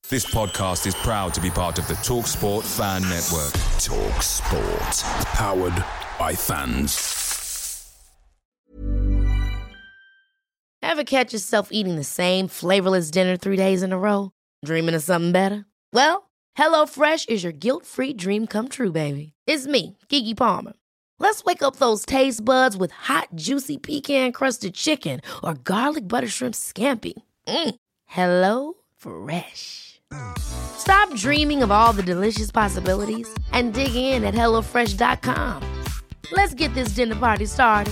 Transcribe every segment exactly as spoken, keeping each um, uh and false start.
This podcast is proud to be part of the TalkSport Fan Network. TalkSport. Powered by fans. Ever catch yourself eating the same flavorless dinner three days in a row? Dreaming of something better? Well, HelloFresh is your guilt-free dream come true, baby. It's me, Keke Palmer. Let's wake up those taste buds with hot, juicy pecan-crusted chicken or garlic butter shrimp scampi. Mm. Hello Fresh. Stop dreaming of all the delicious possibilities and dig in at hello fresh dot com. Let's get this dinner party started.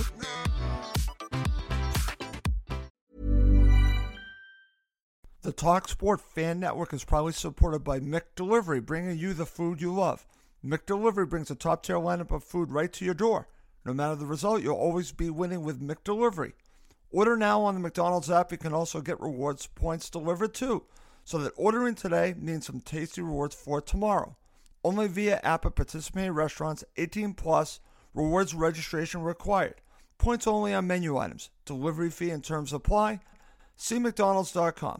The TalkSport Fan Network is proudly supported by McDelivery, bringing you the food you love. McDelivery brings a top-tier lineup of food right to your door. No matter the result, you'll always be winning with McDelivery. Order now on the McDonald's app. You can also get rewards points delivered too, so that ordering today means some tasty rewards for tomorrow. Only via app at participating restaurants, eighteen plus, rewards registration required. Points only on menu items. Delivery fee and terms apply. See mcdonalds dot com.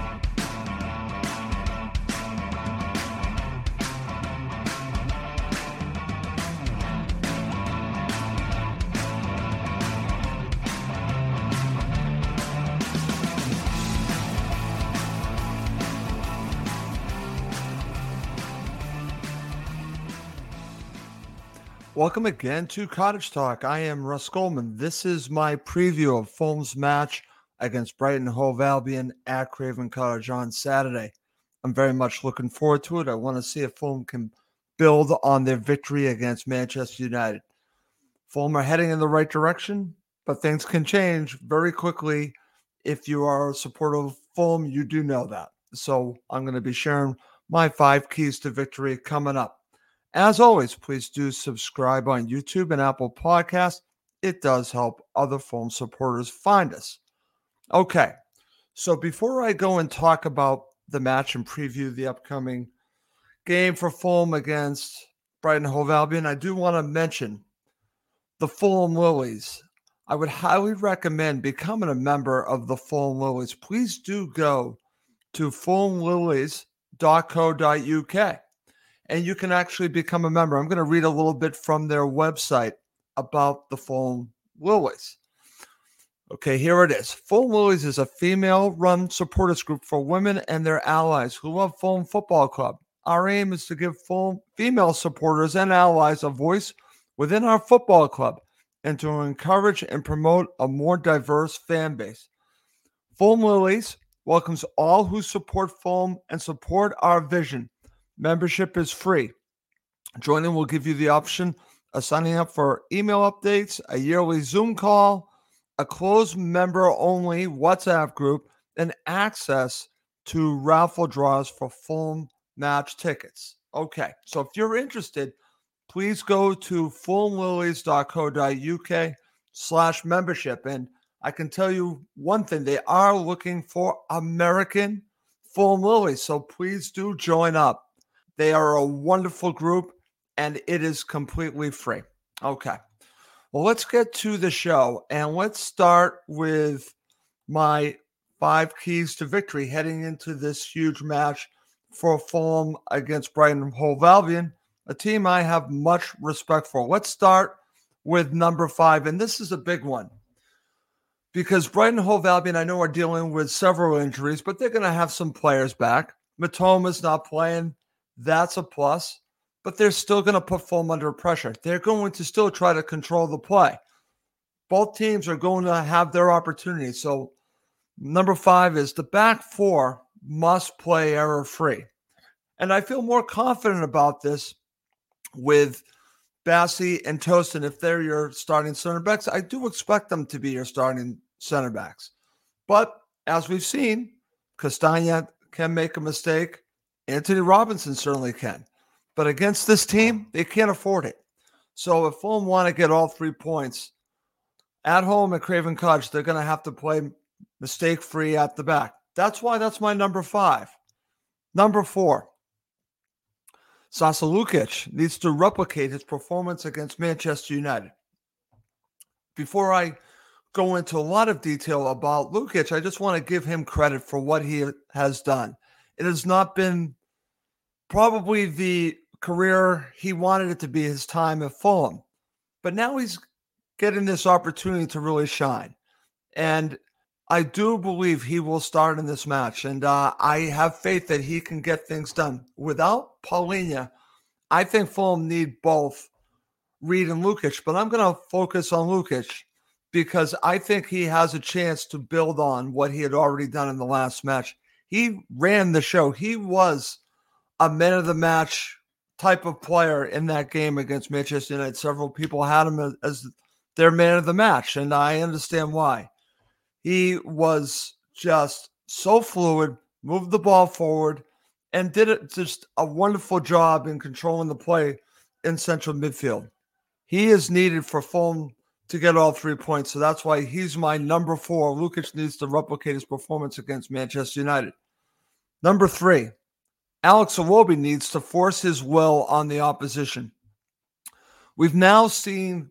Welcome again to Cottage Talk. I am Russ Goldman. This is my preview of Fulham's match against Brighton Hove Albion at Craven Cottage on Saturday. I'm very much looking forward to it. I want to see if Fulham can build on their victory against Manchester United. Fulham are heading in the right direction, but things can change very quickly. If you are a supporter of Fulham, you do know that. So I'm going to be sharing my five keys to victory coming up. As always, please do subscribe on YouTube and Apple Podcasts. It does help other Fulham supporters find us. Okay, so before I go and talk about the match and preview the upcoming game for Fulham against Brighton Hove Albion, I do want to mention the Fulham Lilies. I would highly recommend becoming a member of the Fulham Lilies. Please do go to fulham lilies dot co dot u k. And you can actually become a member. I'm going to read a little bit from their website about the Fulham Lilies. Okay, here it is. Fulham Lilies is a female-run supporters group for women and their allies who love Fulham Football Club. Our aim is to give Fulham female supporters and allies a voice within our football club and to encourage and promote a more diverse fan base. Fulham Lilies welcomes all who support Fulham and support our vision. Membership is free. Joining will give you the option of signing up for email updates, a yearly Zoom call, a closed member-only WhatsApp group, and access to raffle draws for Fulham match tickets. Okay, so if you're interested, please go to fulham lilies dot co dot u k slash membership. And I can tell you one thing, they are looking for American Fulham Lilies, so please do join up. They are a wonderful group, and it is completely free. Okay. Well, let's get to the show, and let's start with my five keys to victory heading into this huge match for Fulham against Brighton Hove Albion, a team I have much respect for. Let's start with number five, and this is a big one because Brighton Hove Albion, I know, are dealing with several injuries, but they're going to have some players back. Matoma's not playing. That's a plus, but they're still going to put Fulham under pressure. They're going to still try to control the play. Both teams are going to have their opportunities. So number five is the back four must play error-free. And I feel more confident about this with Bassey and Tosin. If they're your starting center backs, I do expect them to be your starting center backs. But as we've seen, Castagna can make a mistake. Anthony Robinson certainly can. But against this team, they can't afford it. So if Fulham want to get all three points at home at Craven Cottage, they're going to have to play mistake-free at the back. That's why that's my number five. Number four, Sasa Lukic needs to replicate his performance against Manchester United. Before I go into a lot of detail about Lukic, I just want to give him credit for what he has done. It has not been probably the career he wanted it to be, his time at Fulham. But now he's getting this opportunity to really shine. And I do believe he will start in this match. And uh, I have faith that he can get things done. Without Palhinha, I think Fulham need both Reed and Lukic. But I'm going to focus on Lukic because I think he has a chance to build on what he had already done in the last match. He ran the show. He was a man of the match type of player in that game against Manchester United. Several people had him as, as their man of the match, and I understand why. He was just so fluid, moved the ball forward, and did it just a wonderful job in controlling the play in central midfield. He is needed for Fulham to get all three points, so that's why he's my number four. Lukic needs to replicate his performance against Manchester United. Number three, Alex Iwobi needs to force his will on the opposition. We've now seen,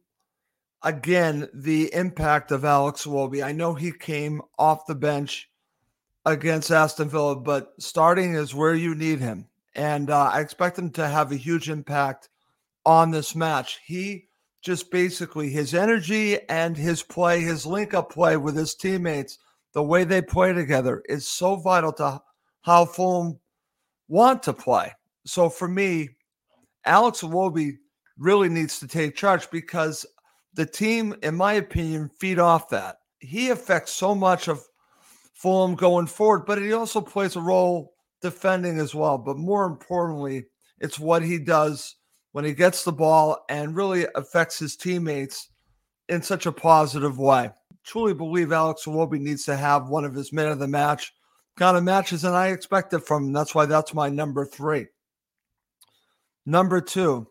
again, the impact of Alex Iwobi. I know he came off the bench against Aston Villa, but starting is where you need him. And uh, I expect him to have a huge impact on this match. He just basically, his energy and his play, his link-up play with his teammates, the way they play together is so vital to how Fulham want to play. So for me, Alex Iwobi really needs to take charge because the team, in my opinion, feed off that. He affects so much of Fulham going forward, but he also plays a role defending as well. But more importantly, it's what he does when he gets the ball and really affects his teammates in such a positive way. Truly believe Alex Iwobi needs to have one of his men of the match kind of matches, and I expect it from him. That's why that's my number three. Number two,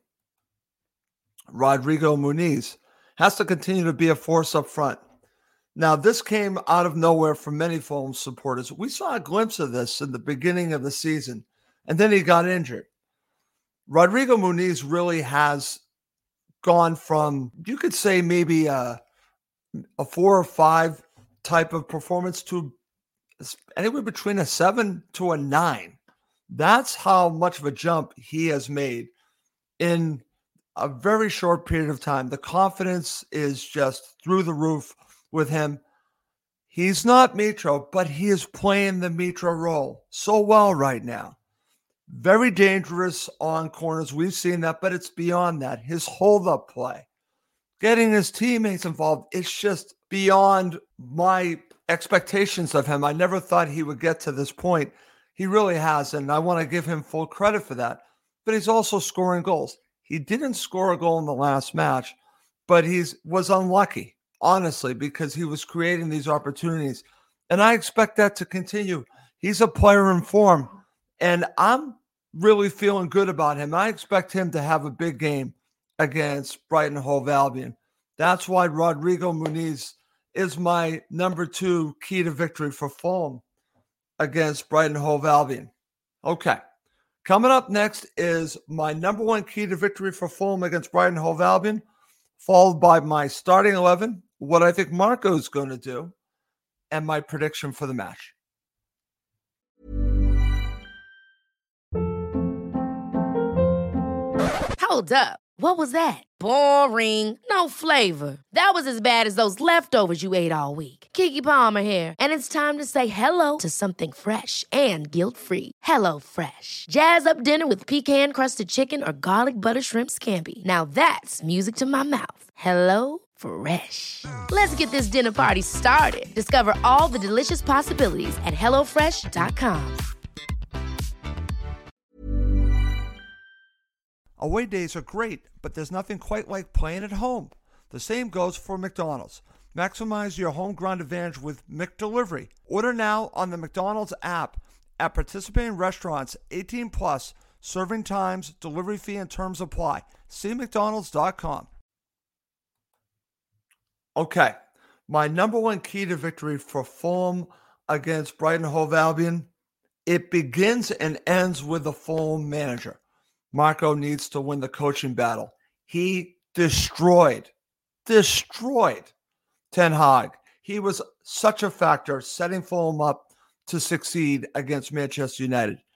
Rodrigo Muniz has to continue to be a force up front. Now, this came out of nowhere for many Fulham supporters. We saw a glimpse of this in the beginning of the season, and then he got injured. Rodrigo Muniz really has gone from, you could say maybe a, a four or five type of performance to anywhere between a seven to a nine. That's how much of a jump he has made in a very short period of time. The confidence is just through the roof with him. He's not Mitro, but he is playing the Mitro role so well right now. Very dangerous on corners. We've seen that, but it's beyond that. His hold-up play, getting his teammates involved, it's just beyond my expectations of him. I never thought he would get to this point. He really has, and I want to give him full credit for that. But he's also scoring goals. He didn't score a goal in the last match, but he was unlucky, honestly, because he was creating these opportunities. And I expect that to continue. He's a player in form, and I'm really feeling good about him. I expect him to have a big game against Brighton Hove Albion. That's why Rodrigo Muniz is my number two key to victory for Fulham against Brighton Hove Albion. Okay. Coming up next is my number one key to victory for Fulham against Brighton Hove Albion, followed by my starting eleven, what I think Marco is going to do, and my prediction for the match. Hold up. What was that? Boring. No flavor. That was as bad as those leftovers you ate all week. Keke Palmer here, and it's time to say hello to something fresh and guilt-free. Hello Fresh. Jazz up dinner with pecan-crusted chicken or garlic butter shrimp scampi. Now that's music to my mouth. Hello Fresh. Let's get this dinner party started. Discover all the delicious possibilities at hello fresh dot com. Away days are great, but there's nothing quite like playing at home. The same goes for McDonald's. Maximize your home ground advantage with McDelivery. Order now on the McDonald's app at participating restaurants. eighteen plus, serving times, delivery fee, and terms apply. See mcdonalds dot com. Okay, my number one key to victory for Fulham against Brighton Hove Albion, it begins and ends with the Fulham manager. Marco needs to win the coaching battle. He destroyed, destroyed Ten Hag. He was such a factor setting Fulham up to succeed against Manchester United.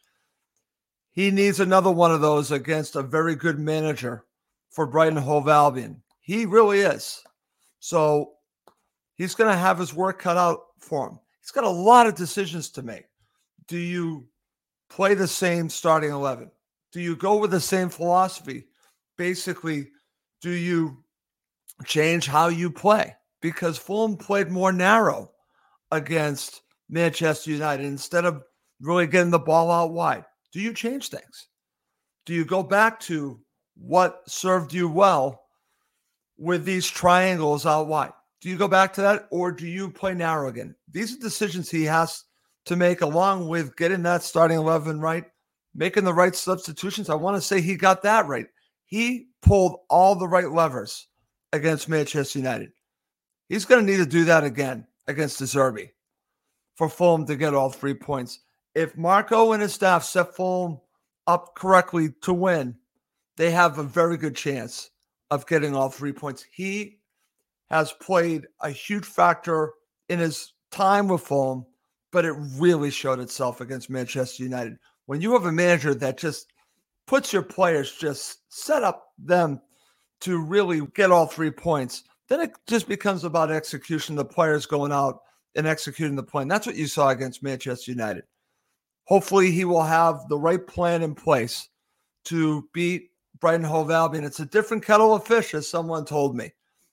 He needs another one of those against a very good manager for Brighton Hove Albion. He really is. So he's going to have his work cut out for him. He's got a lot of decisions to make. Do you play the same starting eleven? Do you go with the same philosophy? Basically, do you change how you play? Because Fulham played more narrow against Manchester United instead of really getting the ball out wide. Do you change things? Do you go back to what served you well with these triangles out wide? Do you go back to that, or do you play narrow again? These are decisions he has to make, along with getting that starting eleven right, making the right substitutions. I want to say he got that right. He pulled all the right levers against Manchester United. He's going to need to do that again against De Zerbi for Fulham to get all three points. If Marco and his staff set Fulham up correctly to win, they have a very good chance of getting all three points. He has played a huge factor in his time with Fulham, but it really showed itself against Manchester United. When you have a manager that just puts your players, just set up them to really get all three points, then it just becomes about execution, the players going out and executing the plan. That's what you saw against Manchester United. Hopefully he will have the right plan in place to beat Brighton Hove Albion. It's a different kettle of fish, as someone told me.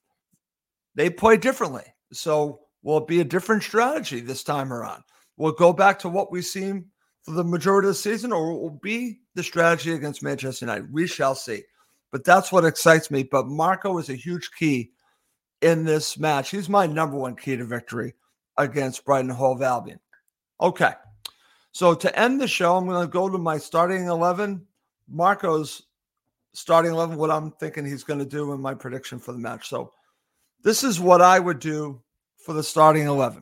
They play differently. So will it be a different strategy this time around? We'll go back to what we've seen for the majority of the season, or it will be the strategy against Manchester United. We shall see. But that's what excites me. But Marco is a huge key in this match. He's my number one key to victory against Brighton Hove Albion. Okay. So to end the show, I'm going to go to my starting eleven. Marco's starting eleven, what I'm thinking he's going to do in my prediction for the match. So this is what I would do for the starting eleven.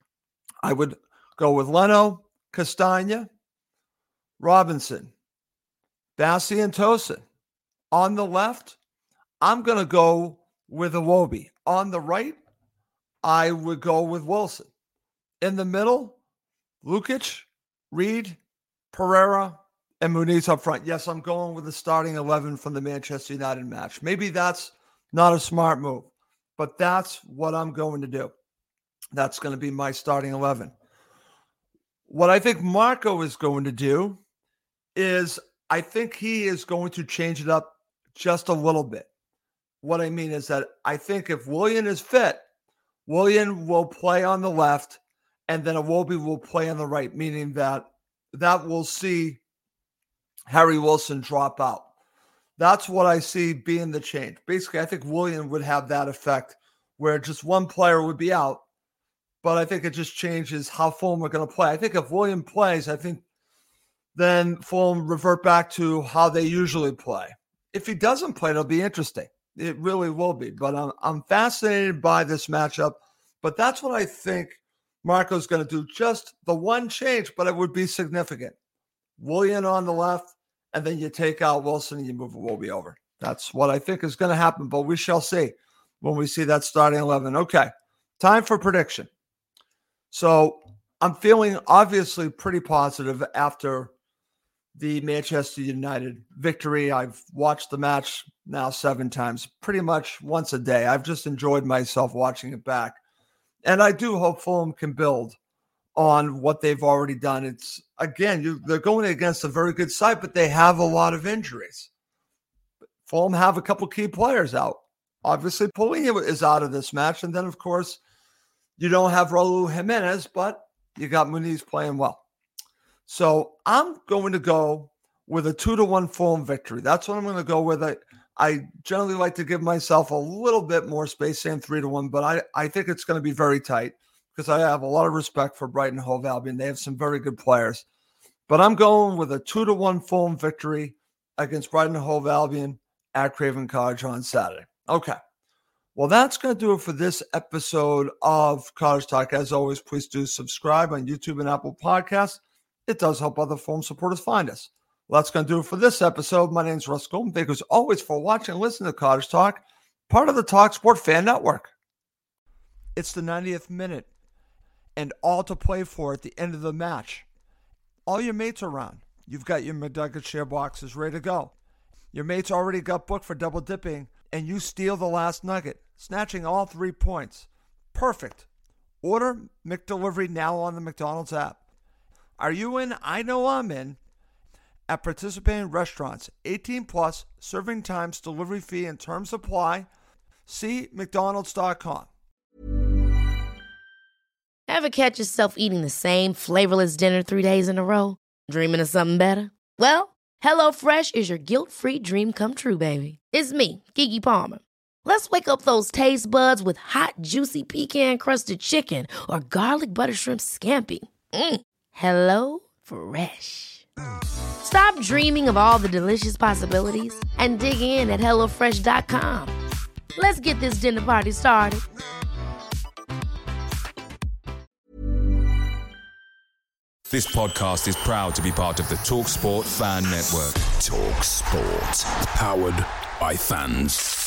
I would go with Leno, Castagna, Robinson, Bassi, and Tosin. On the left, I'm going to go with Iwobi. On the right, I would go with Wilson. In the middle, Lukic, Reed, Pereira, and Muniz up front. Yes, I'm going with the starting eleven from the Manchester United match. Maybe that's not a smart move, but that's what I'm going to do. That's going to be my starting eleven. What I think Marco is going to do is I think he is going to change it up just a little bit. What I mean is that I think if Willian is fit, Willian will play on the left, and then Iwobi will play on the right, meaning that that will see Harry Wilson drop out. That's what I see being the change. Basically, I think Willian would have that effect where just one player would be out, but I think it just changes how Fulham are going to play. I think if Willian plays, I think then Fulham revert back to how they usually play. If he doesn't play, it'll be interesting. It really will be. But I'm, I'm fascinated by this matchup. But that's what I think Marco's going to do. Just the one change, but it would be significant. Willian on the left, and then you take out Wilson and you move Iwobi over. That's what I think is going to happen, but we shall see when we see that starting eleven. Okay, time for prediction. So I'm feeling obviously pretty positive after the Manchester United victory. I've watched the match now seven times, pretty much once a day. I've just enjoyed myself watching it back. And I do hope Fulham can build on what they've already done. It's, again, you, they're going against a very good side, but they have a lot of injuries. Fulham have a couple key players out. Obviously, Paulinho is out of this match. And then, of course, you don't have Raul Jimenez, but you got Muniz playing well. So I'm going to go with a two to one Fulham victory. That's what I'm going to go with. I, I generally like to give myself a little bit more space, saying three to one, but I, I think it's going to be very tight because I have a lot of respect for Brighton Hove Albion. They have some very good players, but I'm going with a two to one Fulham victory against Brighton Hove Albion at Craven Cottage on Saturday. Okay. Well, that's going to do it for this episode of Cottage Talk. As always, please do subscribe on YouTube and Apple Podcasts. It does help other Fulham supporters find us. Well, that's going to do it for this episode. My name is Russ Goldman. Thank you as always for watching and listening to Cottage Talk, part of the Talk Sport Fan Network. It's the ninetieth minute and all to play for at the end of the match. All your mates are around. you've got your McNugget share boxes ready to go. Your mate's already got booked for double dipping, and you steal the last nugget, snatching all three points. Perfect. Order McDelivery now on the McDonald's app. Are you in? I know I'm in. At participating restaurants, eighteen plus, serving times, delivery fee, and terms apply. See mcdonalds dot com. Ever catch yourself eating the same flavorless dinner three days in a row? Dreaming of something better? Well, HelloFresh is your guilt-free dream come true, baby. It's me, Keke Palmer. Let's wake up those taste buds with hot, juicy pecan-crusted chicken or garlic butter shrimp scampi. Mm. Hello Fresh. Stop dreaming of all the delicious possibilities and dig in at hello fresh dot com. Let's get this dinner party started. This podcast is proud to be part of the TalkSport Fan Network. TalkSport. Powered by fans.